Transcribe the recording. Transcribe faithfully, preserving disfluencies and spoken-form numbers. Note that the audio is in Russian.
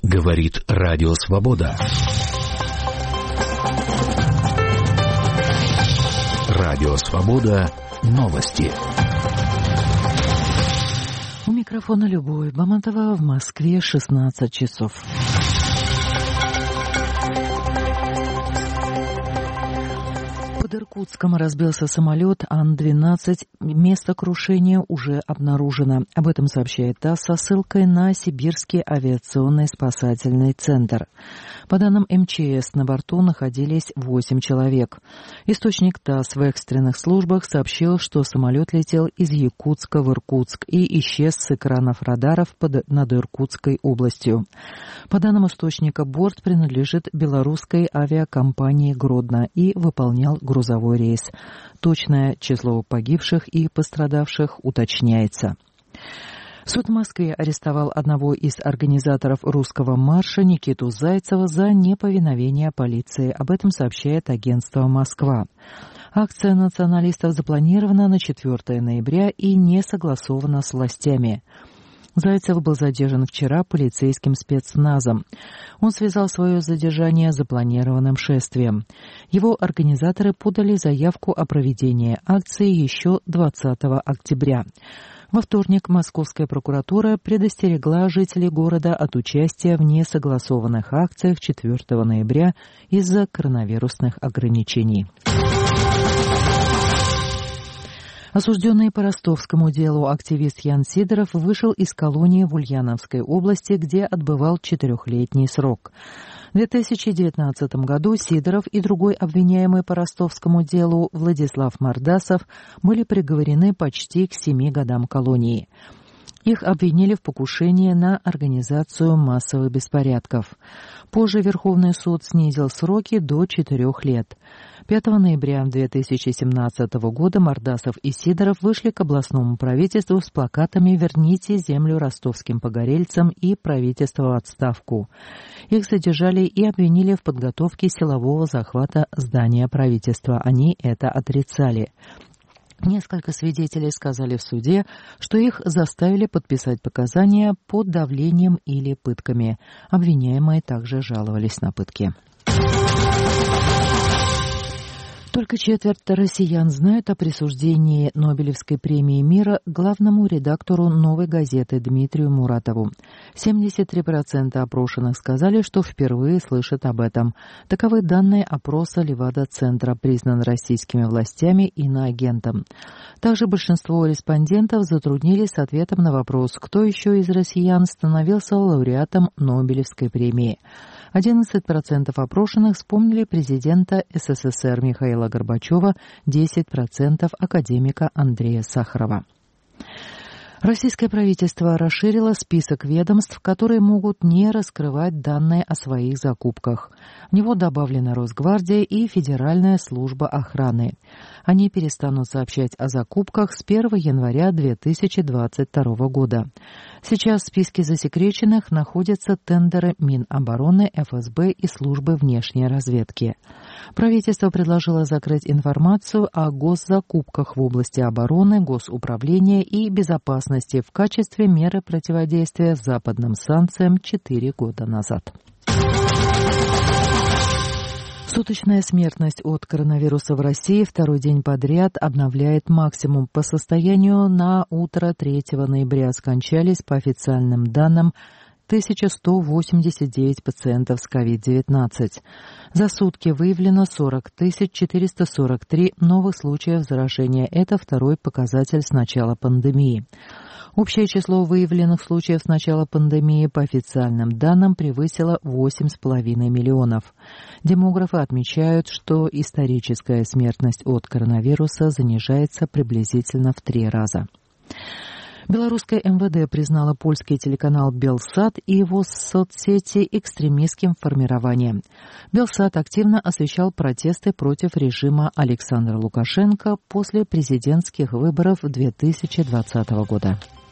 Говорит Радио Свобода. Радио Свобода. Новости. У микрофона Любовь Бамонтова, в Москве шестнадцать часов. Под Иркутском разбился самолет Ан двенадцать. Место крушения уже обнаружено. Об этом сообщает ТАСС со ссылкой на Сибирский авиационный спасательный центр. По данным эм че эс, на борту находились восемь человек. Источник ТАСС в экстренных службах сообщил, что самолет летел из Якутска в Иркутск и исчез с экранов радаров под, над Иркутской областью. По данным источника, борт принадлежит белорусской авиакомпании «Гродно» и выполнял грузовой рейс. Точное число погибших и пострадавших уточняется. Суд в Москве арестовал одного из организаторов русского марша Никиту Зайцева за неповиновение полиции. Об этом сообщает агентство «Москва». Акция националистов запланирована на четвёртое ноября и не согласована с властями. Зайцев был задержан вчера полицейским спецназом. Он связал свое задержание с запланированным шествием. Его организаторы подали заявку о проведении акции еще двадцатого октября. Во вторник московская прокуратура предостерегла жителей города от участия в несогласованных акциях четвёртого ноября из-за коронавирусных ограничений. Осужденный по ростовскому делу активист Ян Сидоров вышел из колонии в Ульяновской области, где отбывал четырехлетний срок. В две тысячи девятнадцатом году Сидоров и другой обвиняемый по ростовскому делу Владислав Мордасов были приговорены почти к семи годам колонии. Их обвинили в покушении на организацию массовых беспорядков. Позже Верховный суд снизил сроки до четырех лет. пятого ноября две тысячи семнадцатого года Мордасов и Сидоров вышли к областному правительству с плакатами «Верните землю ростовским погорельцам» и «Правительство в отставку». Их задержали и обвинили в подготовке силового захвата здания правительства. Они это отрицали. Несколько свидетелей сказали в суде, что их заставили подписать показания под давлением или пытками. Обвиняемые также жаловались на пытки. Только четверть россиян знают о присуждении Нобелевской премии мира главному редактору «Новой газеты» Дмитрию Муратову. семьдесят три процента опрошенных сказали, что впервые слышат об этом. Таковы данные опроса Левада-центра, признан российскими властями иноагентом. Также большинство респондентов затруднились с ответом на вопрос, кто еще из россиян становился лауреатом Нобелевской премии. одиннадцать процентов опрошенных вспомнили президента эс эс эс эр Михаила Горбачева, десять процентов академика Андрея Сахарова. Российское правительство расширило список ведомств, которые могут не раскрывать данные о своих закупках. В него добавлена Росгвардия и Федеральная служба охраны. Они перестанут сообщать о закупках с первого января две тысячи двадцать второго года. Сейчас в списке засекреченных находятся тендеры Минобороны, эф эс бэ и службы внешней разведки. Правительство предложило закрыть информацию о госзакупках в области обороны, госуправления и безопасности в качестве меры противодействия западным санкциям четыре года назад. Суточная смертность от коронавируса в России второй день подряд обновляет максимум. По состоянию на утро третьего ноября скончались, по официальным данным, тысяча сто восемьдесят девять пациентов с ковид девятнадцать. За сутки выявлено сорок тысяч четыреста сорок три новых случаев заражения. Это второй показатель с начала пандемии. Общее число выявленных случаев с начала пандемии по официальным данным превысило восемь с половиной миллионов. Демографы отмечают, что историческая смертность от коронавируса занижается приблизительно в три раза. Белорусское эм вэ дэ признало польский телеканал «Белсат» и его соцсети экстремистским формированием. «Белсат» активно освещал протесты против режима Александра Лукашенко после президентских выборов две тысячи двадцатого года.